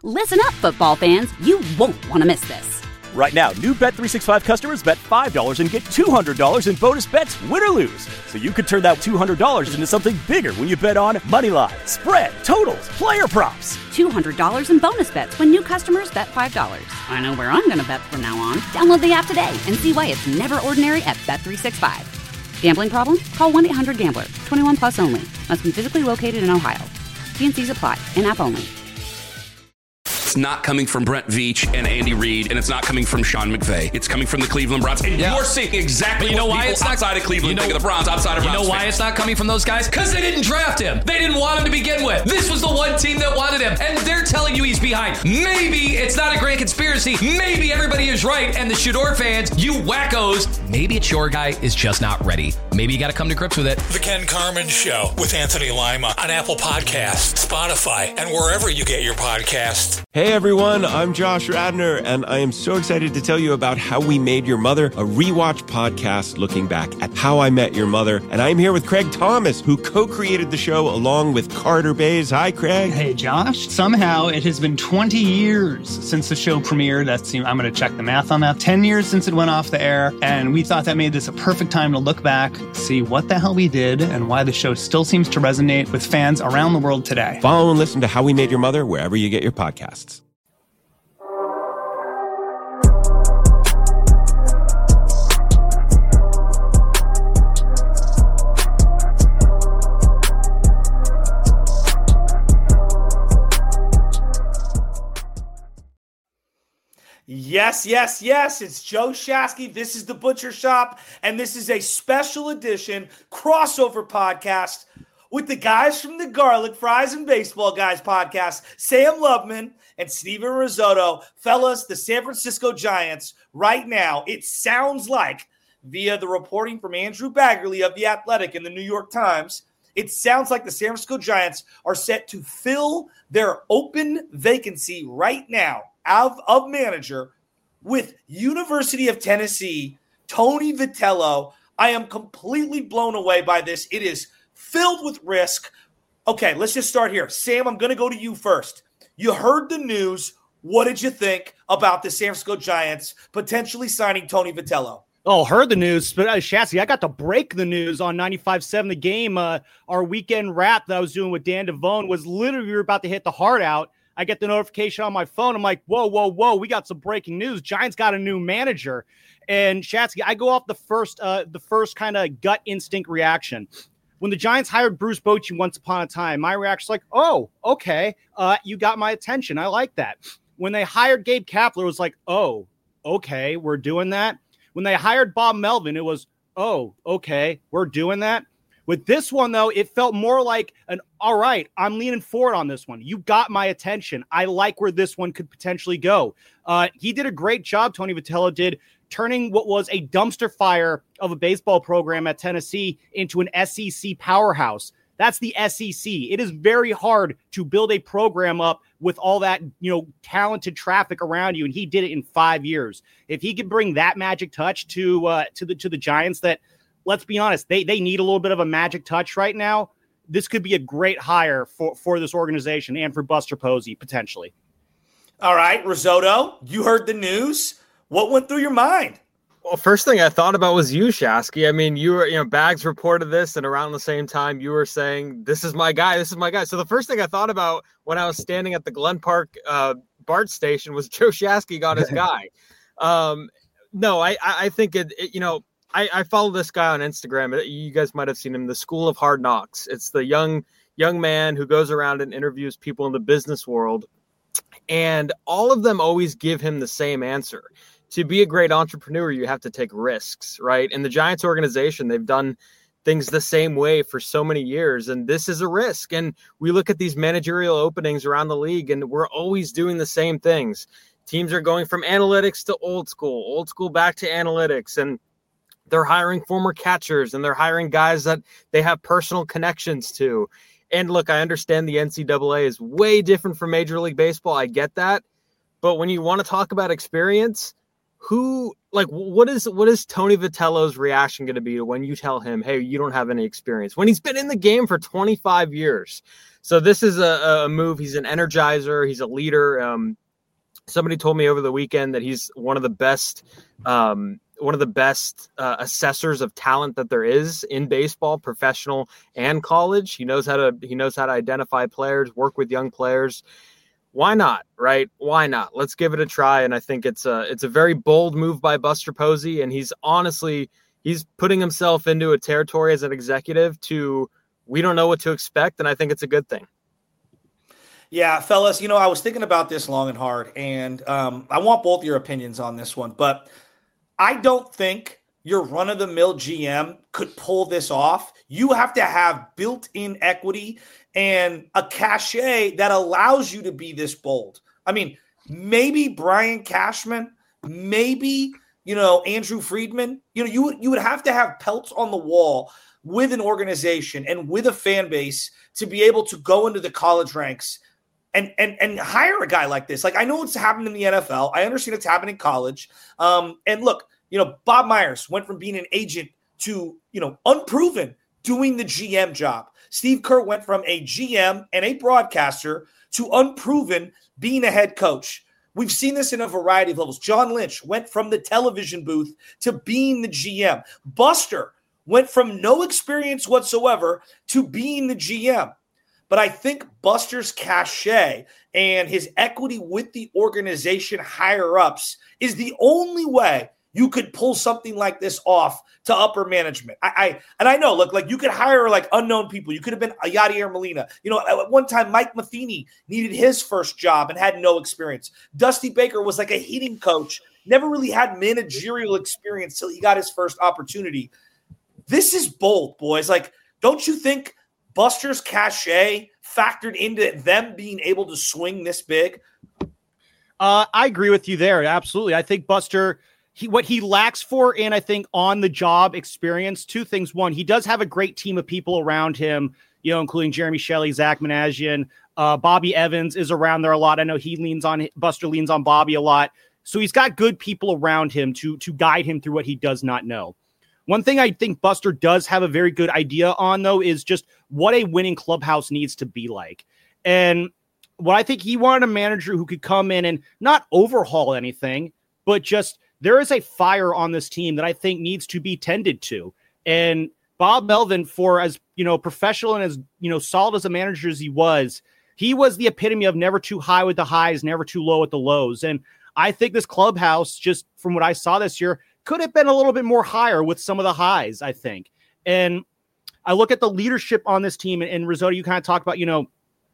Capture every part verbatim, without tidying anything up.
Listen up, football fans. You won't want to miss this. Right now, new Bet three sixty-five customers bet five dollars and get two hundred dollars in bonus bets, win or lose. So you could turn that two hundred dollars into something bigger when you bet on money line, spread, totals, player props. two hundred dollars in bonus bets when new customers bet five dollars. I know where I'm going to bet from now on. Download the app today and see why it's never ordinary at Bet three sixty-five. Gambling problem? Call one eight hundred gambler. twenty-one plus only. Must be physically located in Ohio. T and C's apply. In-app only. It's not coming from Brent Veach and Andy Reid, and it's not coming from Sean McVay. It's coming from the Cleveland Browns. And yeah. you're seeing exactly you know what why people it's not, outside of Cleveland you know, think of the Browns, outside of You Browns know why fans. it's not coming from those guys? Because they didn't draft him. They didn't want him to begin with. This was the one team that wanted him, and they're telling you he's behind. Maybe it's not a great conspiracy. Maybe everybody is right, and the Shador fans, you wackos, maybe it's your guy is just not ready. Maybe you got to come to grips with it. The Ken Carman Show with Anthony Lima on Apple Podcasts, Spotify, and wherever you get your podcasts. Hey everyone, I'm Josh Radner, and I am so excited to tell you about How We Made Your Mother, a rewatch podcast looking back at How I Met Your Mother. And I'm here with Craig Thomas, who co-created the show along with Carter Bays. Hi, Craig. Hey, Josh. Somehow it has been twenty years since the show premiered. That's, I'm going to check the math on that. ten years since it went off the air, and we thought that made this a perfect time to look back, see what the hell we did, and why the show still seems to resonate with fans around the world today. Follow and listen to How We Made Your Mother wherever you get your podcasts. Yes, yes, yes. It's Joe Shasky. This is The Butcher Shop, and this is a special edition crossover podcast with the guys from the Garlic Fries and Baseball Guys podcast, Sam Loveman and Steven Risotto. Fellas, the San Francisco Giants right now, it sounds like, via the reporting from Andrew Baggerly of The Athletic and the New York Times, it sounds like the San Francisco Giants are set to fill their open vacancy right now of, of manager with University of Tennessee, Tony Vitello. I am completely blown away by this. It is filled with risk. Okay, let's just start here. Sam, I'm going to go to you first. You heard the news. What did you think about the San Francisco Giants potentially signing Tony Vitello? Oh, heard the news, but uh, Shasky, I got to break the news on ninety-five seven The Game. Uh, our weekend wrap that I was doing with Dan Devone was literally we were about to hit the heart out. I get the notification on my phone. I'm like, whoa, whoa, whoa, we got some breaking news. Giants got a new manager. And Shatsky, I go off the first uh, the first kind of gut instinct reaction. When the Giants hired Bruce Bochy once upon a time, my reaction was like, oh, okay, uh, you got my attention. I like that. When they hired Gabe Kapler, it was like, oh, okay, we're doing that. When they hired Bob Melvin, it was, oh, okay, we're doing that. With this one, though, it felt more like an, all right, I'm leaning forward on this one. You got my attention. I like where this one could potentially go. Uh, he did a great job, Tony Vitello did, turning what was a dumpster fire of a baseball program at Tennessee into an S E C powerhouse. That's the S E C. It is very hard to build a program up with all that, you know, talented traffic around you, and he did it in five years. If he could bring that magic touch to uh, to the to the Giants, that, let's be honest, they they need a little bit of a magic touch right now. This could be a great hire for, for this organization and for Buster Posey, potentially. All right, Risotto, you heard the news. What went through your mind? Well, first thing I thought about was you, Shasky. I mean, you were, you know, Bags reported this, and around the same time you were saying, this is my guy, this is my guy. So the first thing I thought about when I was standing at the Glen Park uh, BART station was Joe Shasky got his guy. Um, no, I, I think it, it you know, I, I follow this guy on Instagram. You guys might have seen him, the School of Hard Knocks. It's the young young man who goes around and interviews people in the business world. And all of them always give him the same answer. To be a great entrepreneur, you have to take risks, right? And the Giants organization, they've done things the same way for so many years. And this is a risk. And we look at these managerial openings around the league, and we're always doing the same things. Teams are going from analytics to old school, old school back to analytics. And they're hiring former catchers, and they're hiring guys that they have personal connections to. And look, I understand the N C double A is way different from Major League Baseball. I get that. But when you want to talk about experience, who like, what is what is Tony Vitello's reaction going to be to when you tell him, hey, you don't have any experience, when he's been in the game for twenty-five years? So this is a, a move. He's an energizer. He's a leader. Um, somebody told me over the weekend that he's one of the best um, one of the best uh, assessors of talent that there is in baseball, professional and college. He knows how to he knows how to identify players, work with young players. Why not, right? Why not? Let's give it a try. And I think it's a it's a very bold move by Buster Posey, and he's honestly he's putting himself into a territory as an executive to we don't know what to expect, and I think it's a good thing. Yeah, fellas, you know, I was thinking about this long and hard, and um, I want both your opinions on this one, but I don't think your run-of-the-mill G M could pull this off. You have to have built-in equity and a cachet that allows you to be this bold. I mean, maybe Brian Cashman, maybe, you know, Andrew Friedman. You know, you would, you would have to have pelts on the wall with an organization and with a fan base to be able to go into the college ranks and and and hire a guy like this. Like, I know it's happened in the N F L. I understand it's happened in college. Um, and look, you know, Bob Myers went from being an agent to, you know, unproven doing the G M job. Steve Kerr went from a G M and a broadcaster to unproven being a head coach. We've seen this in a variety of levels. John Lynch went from the television booth to being the G M. Buster went from no experience whatsoever to being the G M. But I think Buster's cachet and his equity with the organization higher-ups is the only way you could pull something like this off to upper management. I, I and I know, look, like you could hire like unknown people. You could have been a Yadier Molina. You know, at one time, Mike Matheny needed his first job and had no experience. Dusty Baker was like a hitting coach, never really had managerial experience till he got his first opportunity. This is bold, boys. Like, don't you think Buster's cachet factored into them being able to swing this big? Uh, I agree with you there. Absolutely. I think Buster, he, what he lacks for in, I think, on the job experience, two things. One, he does have a great team of people around him, you know, including Jeremy Shelley, Zach Managian, uh, Bobby Evans is around there a lot. I know he leans on, Buster leans on Bobby a lot. So he's got good people around him to, to guide him through what he does not know. One thing I think Buster does have a very good idea on, though, is just what a winning clubhouse needs to be like. And what I think he wanted a manager who could come in and not overhaul anything, but just there is a fire on this team that I think needs to be tended to. And Bob Melvin, for as, you know, professional and as, you know, solid as a manager as he was, he was the epitome of never too high with the highs, never too low at the lows. And I think this clubhouse, just from what I saw this year, could have been a little bit more higher with some of the highs, I think. And I look at the leadership on this team, and, and Rizzoto, you kind of talked about, you know,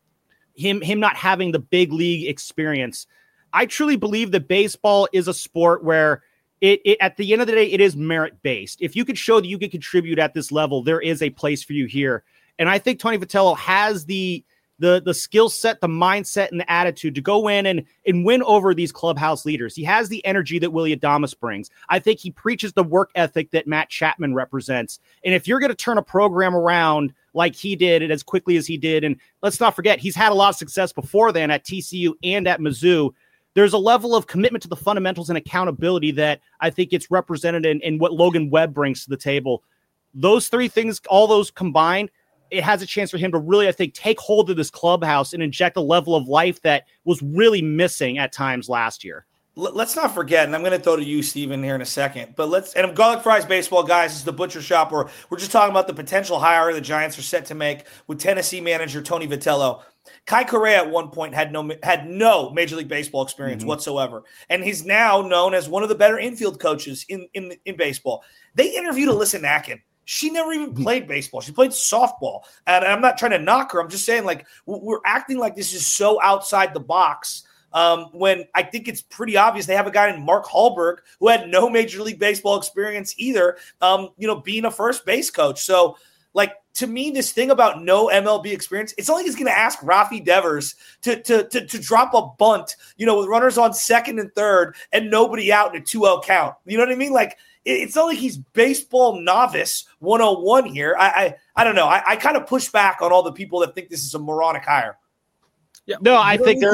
him, him not having the big league experience. I truly believe that baseball is a sport where it, it at the end of the day, it is merit-based. If you could show that you could contribute at this level, there is a place for you here. And I think Tony Vitello has the the the skill set, the mindset, and the attitude to go in and, and win over these clubhouse leaders. He has the energy that Willy Adames brings. I think he preaches the work ethic that Matt Chapman represents. And if you're going to turn a program around like he did and as quickly as he did, and let's not forget, he's had a lot of success before then at T C U and at Mizzou, there's a level of commitment to the fundamentals and accountability that I think it's represented in, in what Logan Webb brings to the table. Those three things, all those combined, it has a chance for him to really, I think, take hold of this clubhouse and inject a level of life that was really missing at times last year. Let's not forget, and I'm going to throw to you, Steven, here in a second, but let's, and Garlic Fries Baseball, guys, this is the Butcher Shop, where we're just talking about the potential hire the Giants are set to make with Tennessee manager Tony Vitello. Kai Correa at one point had no had no Major League Baseball experience mm-hmm. whatsoever, and he's now known as one of the better infield coaches in, in, in baseball. They interviewed Alyssa Nacken. She never even played baseball. She played softball. And I'm not trying to knock her. I'm just saying, like, we're acting like this is so outside the box um, when I think it's pretty obvious. They have a guy named Mark Hallberg who had no Major League Baseball experience either, um, you know, being a first base coach. So, like, to me, this thing about no M L B experience, it's not like he's going to ask Rafi Devers to, to, to, to drop a bunt, you know, with runners on second and third and nobody out in a two oh count. You know what I mean? Like, it's not like he's baseball novice one oh one here. I I, I don't know. I, I kind of push back on all the people that think this is a moronic hire. Yeah. No, I think there is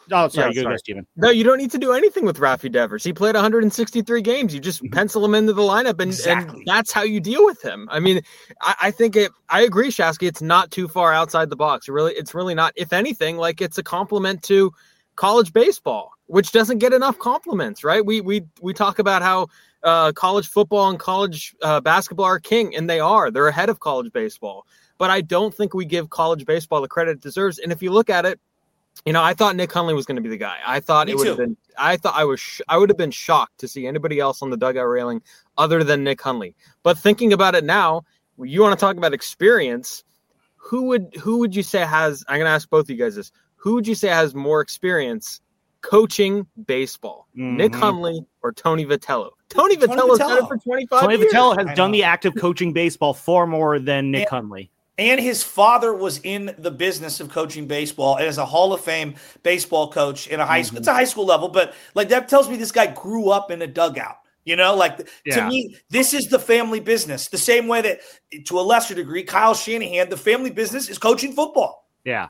Oh, sorry, Yeah, you go, sorry. Steven. No, you don't need to do anything with Rafi Devers. He played one hundred sixty-three games. You just pencil him into the lineup, and, Exactly. and that's how you deal with him. I mean, I, I think it. I agree, Shasky. It's not too far outside the box. It really, it's really not. If anything, like it's a compliment to college baseball, which doesn't get enough compliments, right? We we we talk about how uh, college football and college uh, basketball are king, and they are. They're ahead of college baseball. But I don't think we give college baseball the credit it deserves. And if you look at it, you know, I thought Nick Hundley was going to be the guy. I thought Me it would have too. been. I thought I was. Sh- I would have been shocked to see anybody else on the dugout railing other than Nick Hundley. But thinking about it now, you want to talk about experience. Who would who would you say has? I'm going to ask both of you guys this. Who would you say has more experience coaching baseball? Mm-hmm. Nick Hundley or Tony Vitello? Tony Tony Vitello's done it Vitello. for twenty-five Tony years. Vitello I has done know. the act of coaching baseball far more than Nick Yeah. Hundley. And his father was in the business of coaching baseball and is a Hall of Fame baseball coach in a high school. It's a high school level, but like that tells me this guy grew up in a dugout. You know, like Yeah. to me, this is the family business. The same way that, to a lesser degree, Kyle Shanahan, the family business is coaching football. Yeah.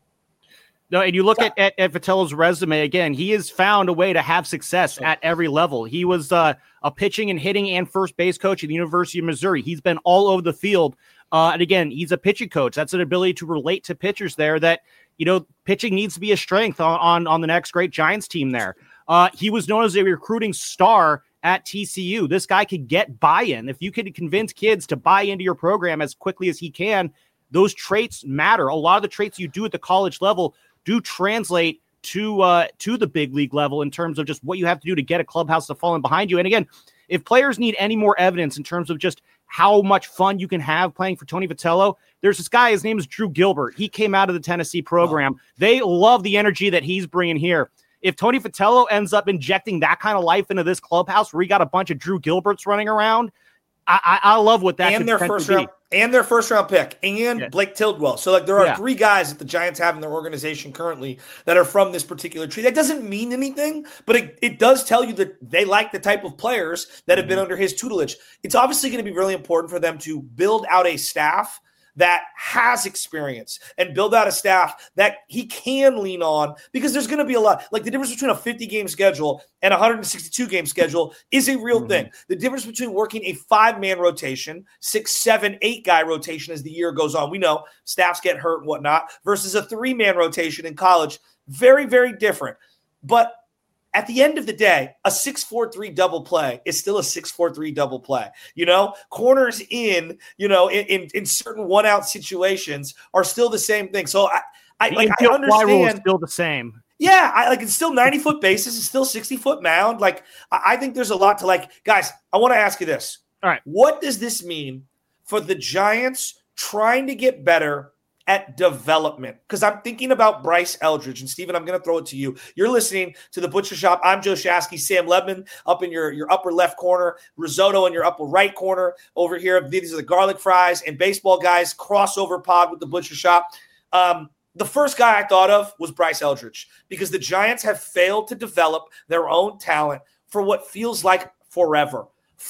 No, and you look at, at, at Vitello's resume again, he has found a way to have success at every level. He was uh, a pitching and hitting and first base coach at the University of Missouri. He's been all over the field. Uh, and again, he's a pitching coach. That's an ability to relate to pitchers there that, you know, pitching needs to be a strength on, on, on the next great Giants team there. Uh, he was known as a recruiting star at T C U. This guy could get buy-in. If you could convince kids to buy into your program as quickly as he can, those traits matter. A lot of the traits you do at the college level do translate to uh, to the big league level in terms of just what you have to do to get a clubhouse to fall in behind you. And again, if players need any more evidence in terms of just how much fun you can have playing for Tony Vitello, there's this guy, his name is Drew Gilbert. He came out of the Tennessee program. Wow. They love the energy that he's bringing here. If Tony Vitello ends up injecting that kind of life into this clubhouse where you got a bunch of Drew Gilberts running around, I, I, I love what that and could their first be. round and their first round pick and Yeah. Blake Tildwell. So like there are Yeah. three guys that the Giants have in their organization currently that are from this particular tree. That doesn't mean anything, but it, it does tell you that they like the type of players that have been under his tutelage. It's obviously going to be really important for them to build out a staff that has experience and build out a staff that he can lean on, because there's going to be a lot. Like the difference between a fifty-game schedule and a one hundred sixty-two game schedule is a real mm-hmm. thing. The difference between working a five-man rotation, six, seven, eight-guy rotation as the year goes on, we know staffs get hurt and whatnot, versus a three-man rotation in college, very, very different. But at the end of the day, a six four three double play is still a six four three double play. You know, corners in, you know, in, in, in certain one-out situations are still the same thing. So I, I, like, I understand. Rule is still the same. Yeah, I like it's still ninety-foot bases. It's still sixty-foot mound. Like, I, I think there's a lot to like. Guys, I want to ask you this. All right. What does this mean for the Giants trying to get better at development? Because I'm thinking about Bryce Eldridge. And Steven, I'm going to throw it to you. You're listening to The Butcher Shop. I'm Joe Shasky, Sam Lebman up in your, your upper left corner, Risotto in your upper right corner over here. These are the Garlic Fries and Baseball Guys crossover pod with The Butcher Shop. Um, the first guy I thought of was Bryce Eldridge, because the Giants have failed to develop their own talent for what feels like forever.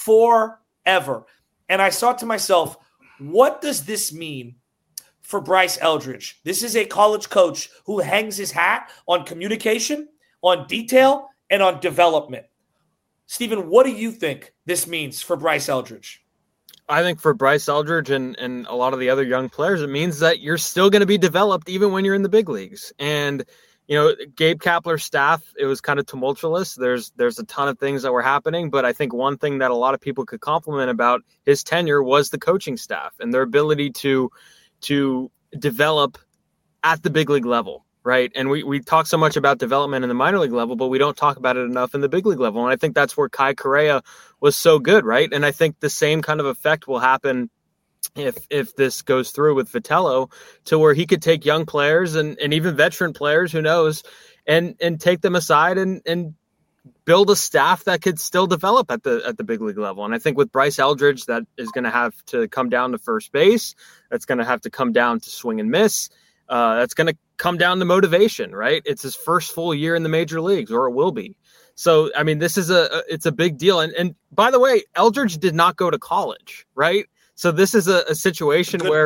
Forever. And I thought to myself, what does this mean for Bryce Eldridge? This is a college coach who hangs his hat on communication, on detail, and on development. Steven, what do you think this means for Bryce Eldridge? I think for Bryce Eldridge and, and a lot of the other young players, it means that you're still going to be developed even when you're in the big leagues. And, you know, Gabe Kapler's staff, it was kind of tumultuous. There's there's a ton of things that were happening, but I think one thing that a lot of people could compliment about his tenure was the coaching staff and their ability to to develop at the big league level, right? And we, we talk so much about development in the minor league level, but we don't talk about it enough in the big league level. And I think that's where Kai Correa was so good, right? And I think the same kind of effect will happen if if this goes through with Vitello, to where he could take young players and, and even veteran players, who knows, and and take them aside and and build a staff that could still develop at the at the big league level. And I think with Bryce Eldridge, that is going to have to come down to first base. That's going to have to come down to swing and miss. Uh, that's going to come down to motivation, right? It's his first full year in the major leagues, or it will be. So, I mean, this is a, a it's a big deal. And and by the way, Eldridge did not go to college, right? So this is a, a situation Good where point.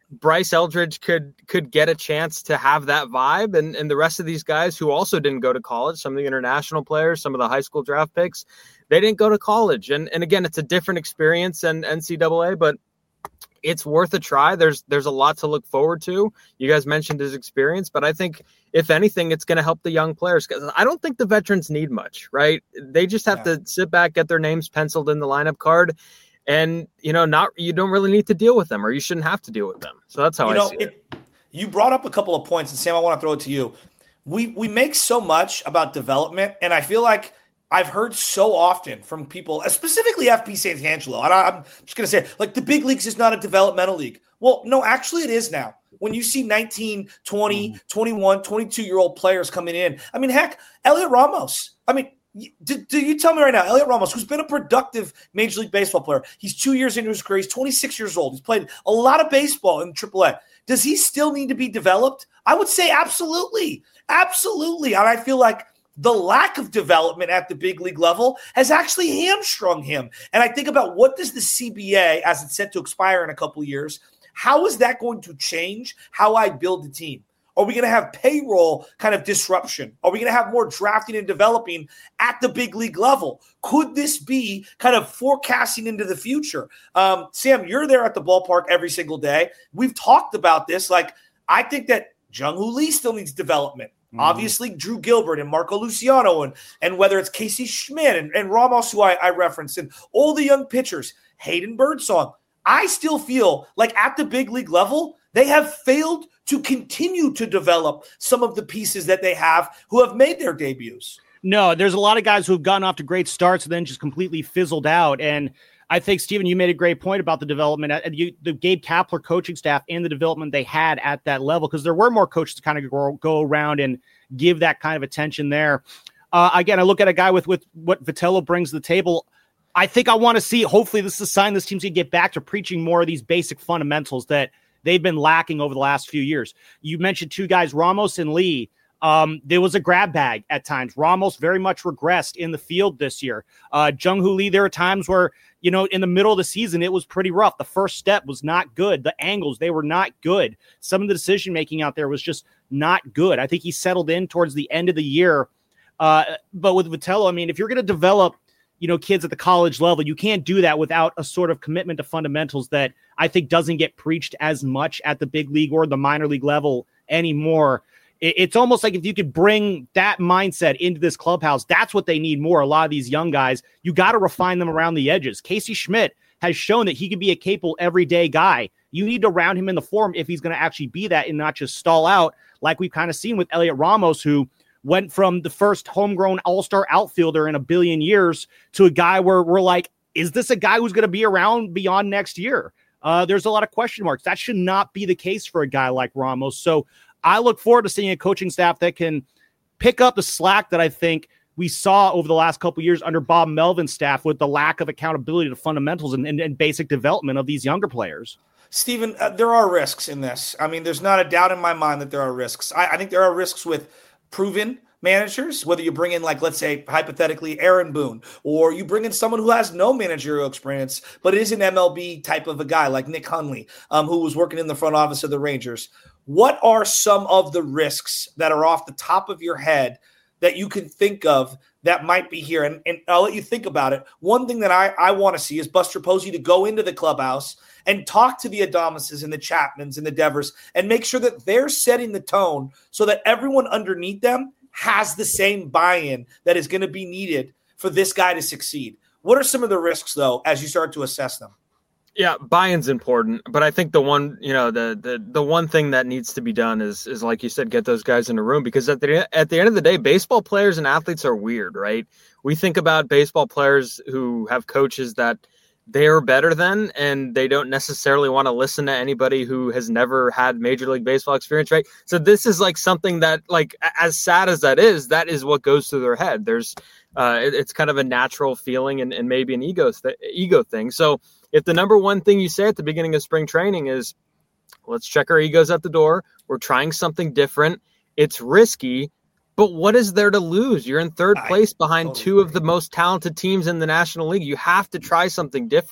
Bryce Eldridge could could get a chance to have that vibe, and, and the rest of these guys who also didn't go to college, some of the international players, some of the high school draft picks, they didn't go to college. And and again, it's a different experience than N C double A, but it's worth a try. There's there's a lot to look forward to. You guys mentioned his experience, but I think if anything, it's going to help the young players, because I don't think the veterans need much, right? They just have yeah. to sit back, get their names penciled in the lineup card. And, you know, not you don't really need to deal with them, or you shouldn't have to deal with them. So that's how you I know, see it. it. You brought up a couple of points, and Sam, I want to throw it to you. We we make so much about development, and I feel like I've heard so often from people, specifically F P Santangelo, and I'm just going to say, like, the big leagues is not a developmental league. Well, no, actually it is now. When you see nineteen, twenty, mm. twenty-one, twenty-two-year-old players coming in. I mean, heck, Elliot Ramos. I mean, Do, do you tell me right now, Elliot Ramos, who's been a productive Major League Baseball player, he's two years into his career, he's twenty-six years old, he's played a lot of baseball in triple A. Does he still need to be developed? I would say absolutely. Absolutely. And I feel like the lack of development at the big league level has actually hamstrung him. And I think about, what does the C B A, as it's set to expire in a couple of years, how is that going to change how I build the team? Are we going to have payroll kind of disruption? Are we going to have more drafting and developing at the big league level? Could this be kind of forecasting into the future? Um, Sam, you're there at the ballpark every single day. We've talked about this. Like, I think that Jung-Hoo Lee still needs development. Mm-hmm. Obviously, Drew Gilbert and Marco Luciano, and, and whether it's Casey Schmidt and, and Ramos, who I, I referenced, and all the young pitchers, Hayden Birdsong. I still feel like at the big league level, they have failed to continue to develop some of the pieces that they have who have made their debuts. No, there's a lot of guys who have gotten off to great starts and then just completely fizzled out. And I think, Steven, you made a great point about the development, at you, the Gabe Kapler coaching staff, and the development they had at that level, because there were more coaches to kind of go, go around and give that kind of attention there. Uh, again, I look at a guy with, with what Vitello brings to the table. I think I want to see, hopefully this is a sign this team's going to get back to preaching more of these basic fundamentals that they've been lacking over the last few years. You mentioned two guys, Ramos and Lee. Um, there was a grab bag at times. Ramos very much regressed in the field this year. Uh, Jung-Hoo Lee, there are times where, you know, in the middle of the season, it was pretty rough. The first step was not good. The angles, they were not good. Some of the decision-making out there was just not good. I think he settled in towards the end of the year. Uh, but with Vitello, I mean, if you're going to develop, you know, kids at the college level, you can't do that without a sort of commitment to fundamentals that I think doesn't get preached as much at the big league or the minor league level anymore. It's almost like if you could bring that mindset into this clubhouse, that's what they need more. A lot of these young guys, you got to refine them around the edges. Casey Schmidt has shown that he can be a capable everyday guy. You need to round him in the form if he's going to actually be that and not just stall out like we've kind of seen with Elliot Ramos, who went from the first homegrown all-star outfielder in a billion years to a guy where we're like, is this a guy who's going to be around beyond next year? Uh, there's a lot of question marks. That should not be the case for a guy like Ramos. So I look forward to seeing a coaching staff that can pick up the slack that I think we saw over the last couple of years under Bob Melvin's staff, with the lack of accountability to fundamentals and, and, and basic development of these younger players. Steven, uh, there are risks in this. I mean, there's not a doubt in my mind that there are risks. I, I think there are risks with proven managers, whether you bring in, like, let's say, hypothetically, Aaron Boone, or you bring in someone who has no managerial experience, but is an M L B type of a guy like Nick Hundley, um, who was working in the front office of the Rangers. What are some of the risks that are off the top of your head that you can think of that might be here? And, and I'll let you think about it. One thing that I, I want to see is Buster Posey to go into the clubhouse and talk to the Adamises and the Chapmans and the Devers and make sure that they're setting the tone so that everyone underneath them has the same buy-in that is going to be needed for this guy to succeed. What are some of the risks, though, as you start to assess them? Yeah, buy-in's important, but I think the one, you know, the the the one thing that needs to be done is is like you said, get those guys in a room, because at the at the end of the day, baseball players and athletes are weird, right? We think about baseball players who have coaches that they're better than, and they don't necessarily want to listen to anybody who has never had Major League Baseball experience, right? So this is like something that, like, as sad as that is, that is what goes through their head. There's, uh, it, it's kind of a natural feeling and, and maybe an ego th- ego thing. So if the number one thing you say at the beginning of spring training is, let's check our egos at the door, we're trying something different, it's risky, but what is there to lose? You're in third place behind two of the most talented teams in the National League. You have to try something different.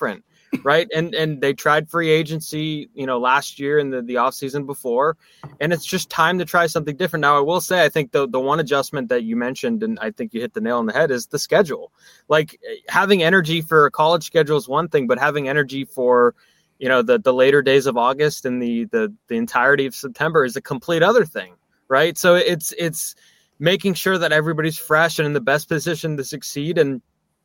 right? And and they tried free agency, you know, last year and the, the offseason before, and it's just time to try something different. Now, I will say, I think the, the one adjustment that you mentioned, and I think you hit the nail on the head, is the schedule. Like, having energy for a college schedule is one thing, but having energy for, you know, the, the later days of August and the, the, the entirety of September is a complete other thing, right? So it's it's making sure that everybody's fresh and in the best position to succeed. And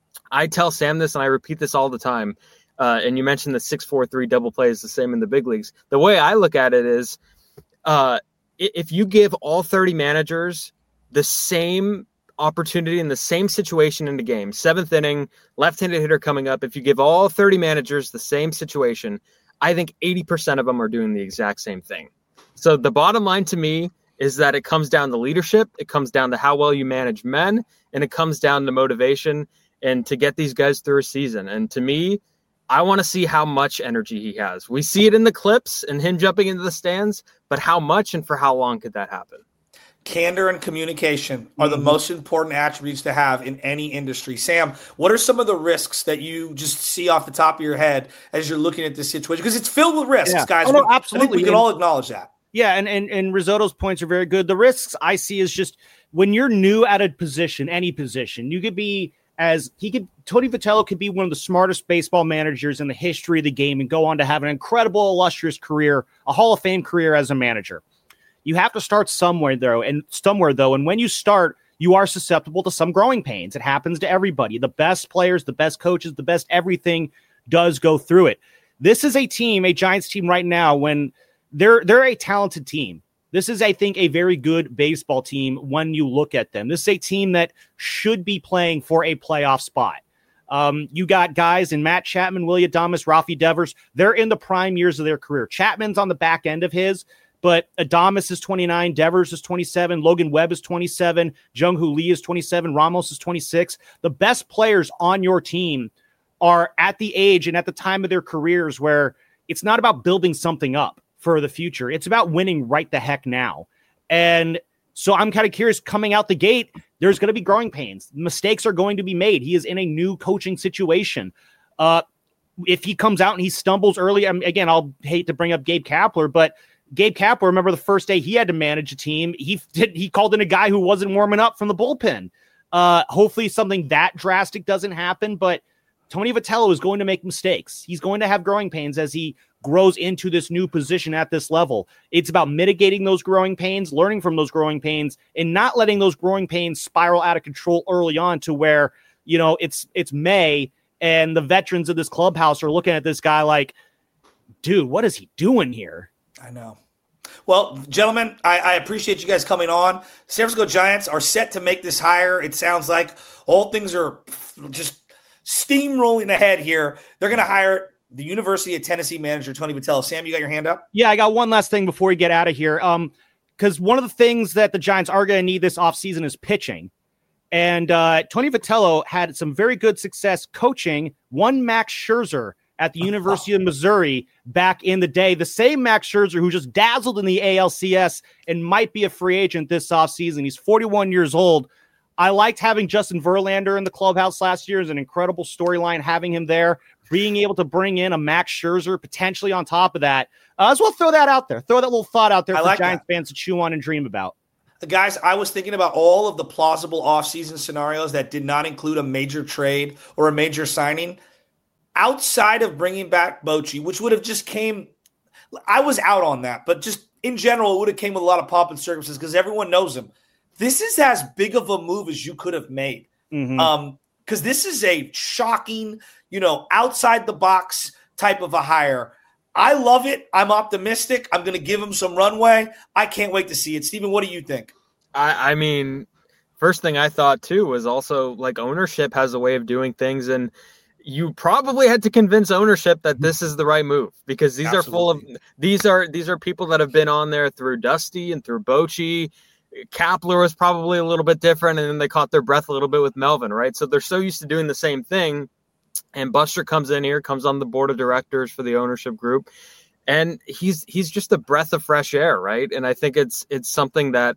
I tell Sam this, and I repeat this all the time, Uh, and you mentioned the six four three double play is the same in the big leagues. The way I look at it is uh, if you give all thirty managers the same opportunity in the same situation in the game, seventh inning, left-handed hitter coming up, if you give all thirty managers the same situation, I think eighty percent of them are doing the exact same thing. So the bottom line to me is that it comes down to leadership, it comes down to how well you manage men, and it comes down to motivation and to get these guys through a season. And to me, I want to see how much energy he has. We see it in the clips and him jumping into the stands, but how much and for how long could that happen? Candor and communication are the most important attributes to have in any industry. Sam, what are some of the risks that you just see off the top of your head as you're looking at this situation? Because it's filled with risks, yeah. guys. Oh, no, we, absolutely. I think we can and, all acknowledge that. Yeah, and, and, and Risotto's points are very good. The risks I see is just when you're new at a position, any position, you could be as he could, Tony Vitello could be one of the smartest baseball managers in the history of the game and go on to have an incredible, illustrious career, a Hall of Fame career as a manager. You have to start somewhere, though, and somewhere, though. And when you start, you are susceptible to some growing pains. It happens to everybody. The best players, the best coaches, the best everything does go through it. This is a team, a Giants team right now, when they're they're a talented team. This is, I think, a very good baseball team when you look at them. This is a team that should be playing for a playoff spot. Um, you got guys in Matt Chapman, Willy Adames, Rafi Devers. They're in the prime years of their career. Chapman's on the back end of his, but Adames is twenty-nine, Devers is twenty-seven, Logan Webb is twenty-seven, Jung-Hoo Lee is twenty-seven, Ramos is twenty-six. The best players on your team are at the age and at the time of their careers where it's not about building something up for the future. It's about winning right the heck now. And so I'm kind of curious, coming out the gate, there's going to be growing pains. Mistakes are going to be made. He is in a new coaching situation. Uh, if he comes out and he stumbles early, I mean, again, I'll hate to bring up Gabe Kapler, but Gabe Kapler, remember the first day he had to manage a team, he did, he called in a guy who wasn't warming up from the bullpen. Uh, hopefully something that drastic doesn't happen, but Tony Vitello is going to make mistakes. He's going to have growing pains as he grows into this new position at this level. It's about mitigating those growing pains, learning from those growing pains, and not letting those growing pains spiral out of control early on to where, you know, it's it's May and the veterans of this clubhouse are looking at this guy like, dude, what is he doing here? I know. Well, gentlemen, I, I appreciate you guys coming on. San Francisco Giants are set to make this hire. It sounds like all things are just steamrolling ahead here. They're going to hire the University of Tennessee manager, Tony Vitello. Sam, you got your hand up? Yeah, I got one last thing before we get out of here. Um, because one of the things that the Giants are going to need this offseason is pitching. And uh, Tony Vitello had some very good success coaching one Max Scherzer at the University of Missouri back in the day. The same Max Scherzer who just dazzled in the A L C S and might be a free agent this offseason. He's forty-one years old. I liked having Justin Verlander in the clubhouse last year. Is an incredible storyline having him there. Being able to bring in a Max Scherzer potentially on top of that. Uh, as well, throw that out there. Throw that little thought out there I for like Giants that. fans to chew on and dream about. Guys, I was thinking about all of the plausible offseason scenarios that did not include a major trade or a major signing. Outside of bringing back Bochy, which would have just came – I was out on that. But just in general, it would have came with a lot of pomp and circumstances because everyone knows him. This is as big of a move as you could have made. Mm-hmm. Um, because this is a shocking, you know, outside the box type of a hire. I love it. I'm optimistic. I'm going to give him some runway. I can't wait to see it. Steven, what do you think? I, I mean, first thing I thought too was also like ownership has a way of doing things, and you probably had to convince ownership that this is the right move because these Absolutely. are full of these are these are people that have been on there through Dusty and through Bochy. Kapler was probably a little bit different, and then they caught their breath a little bit with Melvin, right? So they're so used to doing the same thing. And Buster comes in here, comes on the board of directors for the ownership group, and he's he's just a breath of fresh air, right? And I think it's it's something that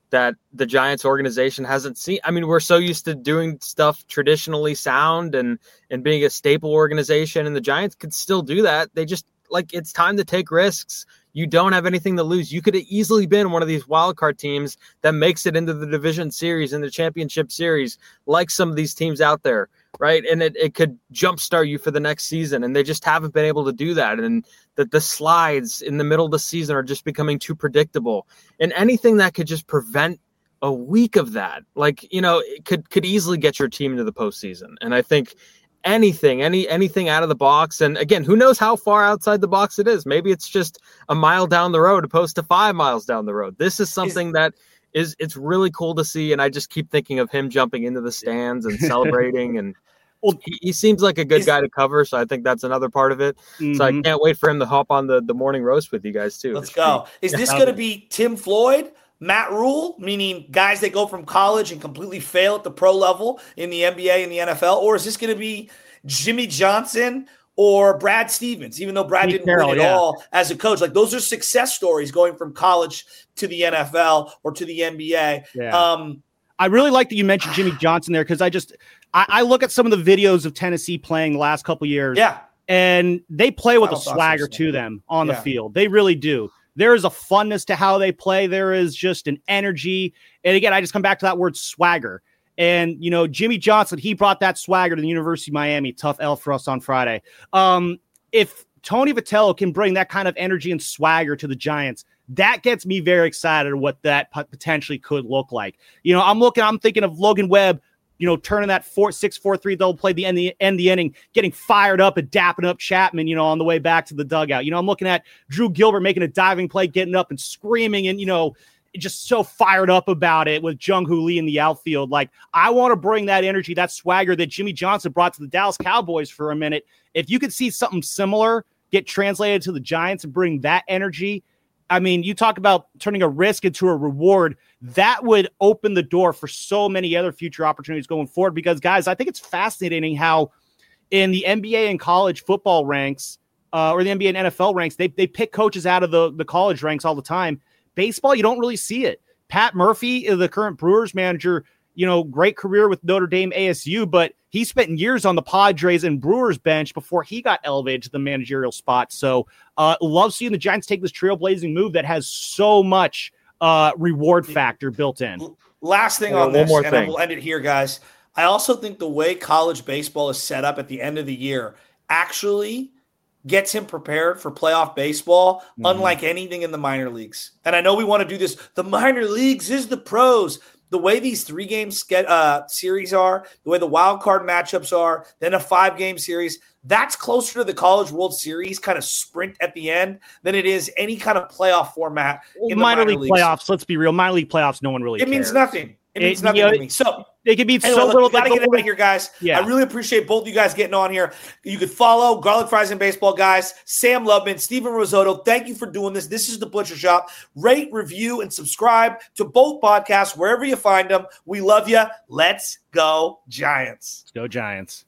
that the Giants organization hasn't seen. I mean, we're so used to doing stuff traditionally sound and, and being a staple organization, and the Giants could still do that. They just, like, it's time to take risks. You don't have anything to lose. You could have easily been one of these wild card teams that makes it into the division series and the championship series, like some of these teams out there, right? And it, it could jumpstart you for the next season, and they just haven't been able to do that. And that the slides in the middle of the season are just becoming too predictable. And anything that could just prevent a week of that, like, you know, it could could easily get your team into the postseason. And I think anything, any anything out of the box. And again, who knows how far outside the box it is? Maybe it's just a mile down the road opposed to five miles down the road. This is something that is, it's really cool to see. And I just keep thinking of him jumping into the stands and celebrating. And well, he, he seems like a good is, guy to cover. So I think that's another part of it. Mm-hmm. So I can't wait for him to hop on the, the morning roast with you guys too. Let's go. Is this going to be Tim Floyd, Matt Rule, meaning guys that go from college and completely fail at the pro level in the N B A and the N F L? Or is this going to be Jimmy Johnson or Brad Stevens, even though Brad Pete didn't Carroll, win it yeah. all as a coach? Like, those are success stories going from college to the N F L or to the N B A. Yeah. Um, I really like that you mentioned Jimmy Johnson there, because I just I, I look at some of the videos of Tennessee playing the last couple years. Yeah. And they play with a swagger to them on yeah. the field. They really do. There is a funness to how they play. There is just an energy. And again, I just come back to that word swagger. And, you know, Jimmy Johnson, he brought that swagger to the University of Miami. Tough L for us on Friday. Um, if Tony Vitello can bring that kind of energy and swagger to the Giants, that gets me very excited what that potentially could look like. You know, I'm looking, I'm thinking of Logan Webb, you know, turning that four, six, four, three, they'll play the end, the end, the inning, getting fired up and dapping up Chapman, you know, on the way back to the dugout. You know, I'm looking at Drew Gilbert making a diving play, getting up and screaming and, you know, just so fired up about it with Jung-Hoo Lee in the outfield. Like, I want to bring that energy, that swagger that Jimmy Johnson brought to the Dallas Cowboys for a minute. If you could see something similar get translated to the Giants and bring that energy, I mean, you talk about turning a risk into a reward. That would open the door for so many other future opportunities going forward. Because, guys, I think it's fascinating how in the N B A and college football ranks, uh, or the N B A and N F L ranks, they they pick coaches out of the, the college ranks all the time. Baseball, you don't really see it. Pat Murphy, the current Brewers manager, you know, great career with Notre Dame, A S U, but he spent years on the Padres and Brewers bench before he got elevated to the managerial spot. So uh, love seeing the Giants take this trailblazing move that has so much uh, reward factor built in. Last thing on this, and I will end it here, guys. I also think the way college baseball is set up at the end of the year actually gets him prepared for playoff baseball, mm-hmm. unlike anything in the minor leagues. And I know we want to do this. The minor leagues is the pros. The way these three-game uh, series are, the way the wild card matchups are, then a five-game series, that's closer to the College World Series kind of sprint at the end than it is any kind of playoff format well, in the minor, minor league leagues. Playoffs. Let's be real. Minor league playoffs, no one really It cares. means nothing. It means it, nothing you know, to me. So they can be anyway, so look, little. We gotta like, get out of here, guys. Yeah. I really appreciate both of you guys getting on here. You could follow Garlic Fries and Baseball guys, Sam Lubman, Steven Risotto. Thank you for doing this. This is The Butcher Shop. Rate, review, and subscribe to both podcasts wherever you find them. We love you. Let's go Giants. Let's go Giants.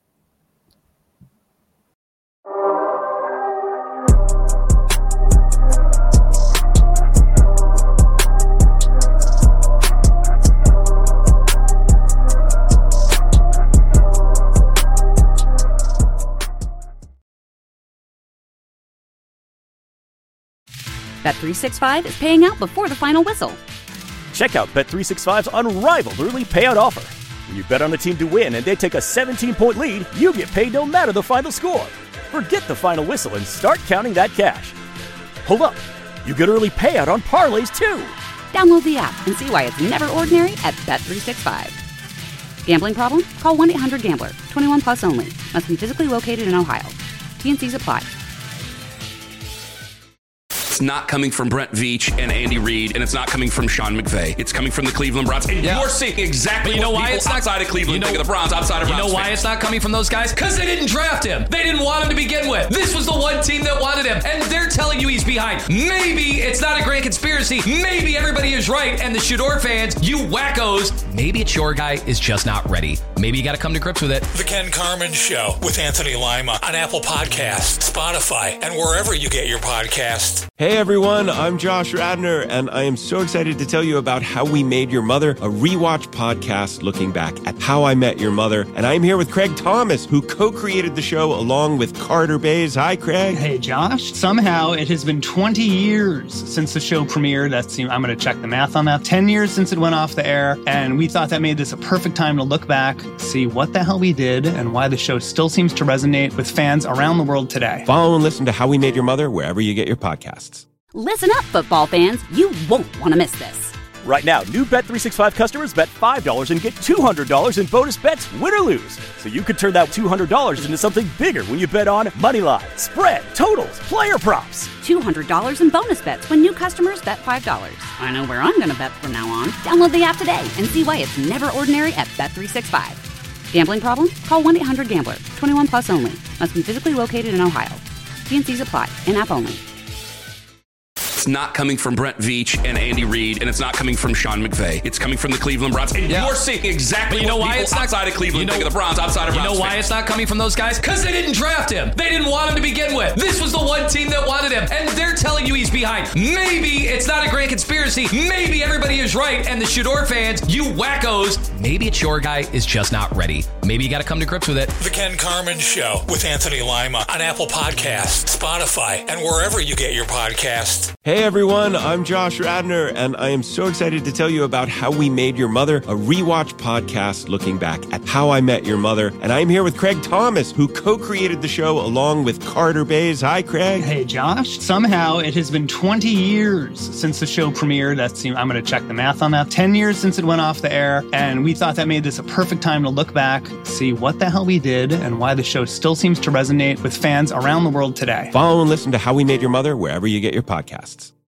Bet three sixty-five is paying out before the final whistle. Check out Bet three sixty-five's unrivaled early payout offer. When you bet on a team to win and they take a seventeen-point lead, you get paid no matter the final score. Forget the final whistle and start counting that cash. Hold up. You get early payout on parlays, too. Download the app and see why it's never ordinary at Bet three sixty-five. Gambling problem? Call one eight hundred gambler. twenty-one plus only. Must be physically located in Ohio. T N Cs apply. It's not coming from Brent Veach and Andy Reid, and it's not coming from Sean McVay. It's coming from the Cleveland Browns. And yeah. you're seeing exactly but you know what why people it's not, outside of Cleveland you know, think of the Browns, outside of You Browns know why fans. it's not coming from those guys? Because they didn't draft him. They didn't want him to begin with. This was the one team that wanted him, and they're telling you he's behind. Maybe it's not a grand conspiracy. Maybe everybody is right, and the Shador fans, you wackos, maybe it's your guy is just not ready. Maybe you got to come to grips with it. The Ken Carman Show with Anthony Lima on Apple Podcasts, Spotify, and wherever you get your podcasts. Hey, Hey everyone, I'm Josh Radnor, and I am so excited to tell you about How We Made Your Mother, a rewatch podcast looking back at How I Met Your Mother. And I'm here with Craig Thomas, who co-created the show along with Carter Bays. Hi, Craig. Hey, Josh. Somehow it has been twenty years since the show premiered. That's, I'm going to check the math on that. ten years since it went off the air, and we thought that made this a perfect time to look back, see what the hell we did, and why the show still seems to resonate with fans around the world today. Follow and listen to How We Made Your Mother wherever you get your podcasts. Listen up, football fans. You won't want to miss this. Right now, new Bet three sixty-five customers bet five dollars and get two hundred dollars in bonus bets, win or lose. So you could turn that two hundred dollars into something bigger when you bet on money line, spread, totals, player props. two hundred dollars in bonus bets when new customers bet five dollars. I know where I'm going to bet from now on. Download the app today and see why it's never ordinary at Bet three sixty-five. Gambling problem? Call one eight hundred gambler. twenty-one plus only. Must be physically located in Ohio. T and C's apply. In-app only. It's not coming from Brent Veach and Andy Reid, and it's not coming from Sean McVay. It's coming from the Cleveland Browns. And yeah. you're seeing exactly you know what why people it's not, outside of Cleveland you know, think of the Browns, outside of You Browns know why fans. it's not coming from those guys? Because they didn't draft him. They didn't want him to begin with. This was the one team that wanted him, and they're telling you he's behind. Maybe it's not a grand conspiracy. Maybe everybody is right, and the Shador fans, you wackos, maybe it's your guy is just not ready. Maybe you got to come to grips with it. The Ken Carman Show with Anthony Lima on Apple Podcasts, Spotify, and wherever you get your podcasts. Hey everyone, I'm Josh Radnor, and I am so excited to tell you about How We Made Your Mother, a rewatch podcast looking back at How I Met Your Mother. And I'm here with Craig Thomas, who co-created the show along with Carter Bays. Hi, Craig. Hey, Josh. Somehow it has been twenty years since the show premiered. That's, I'm going to check the math on that. ten years since it went off the air, and we thought that made this a perfect time to look back, see what the hell we did, and why the show still seems to resonate with fans around the world today. Follow and listen to How We Made Your Mother wherever you get your podcasts.